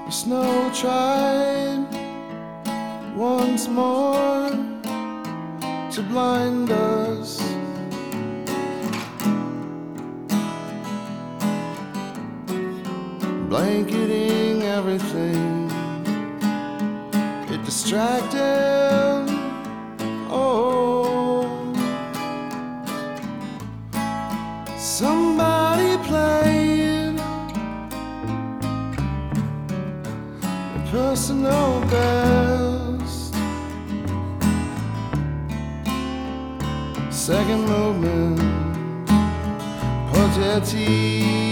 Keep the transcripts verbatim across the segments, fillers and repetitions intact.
The snow tried once more to blind us. Blanketing everything, it distracted. Oh, somebody played a personal best. Second movement, Potetti.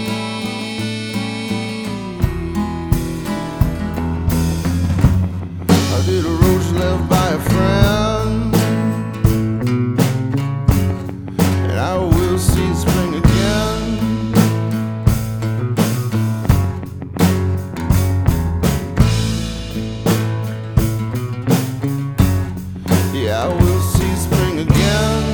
I did a rose left by a friend, and I will see spring again. Yeah, I will see spring again.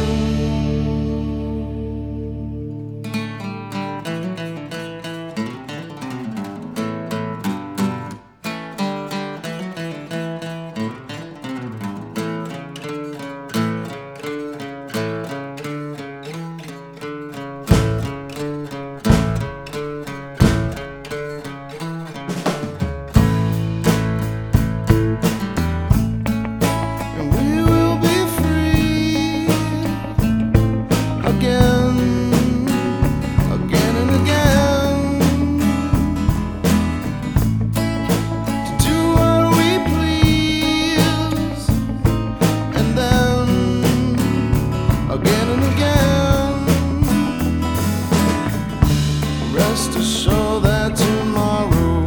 Rest assured that tomorrow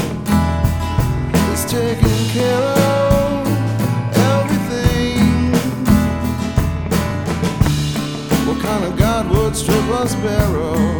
is taking care of everything. What kind of God would strip us barrow?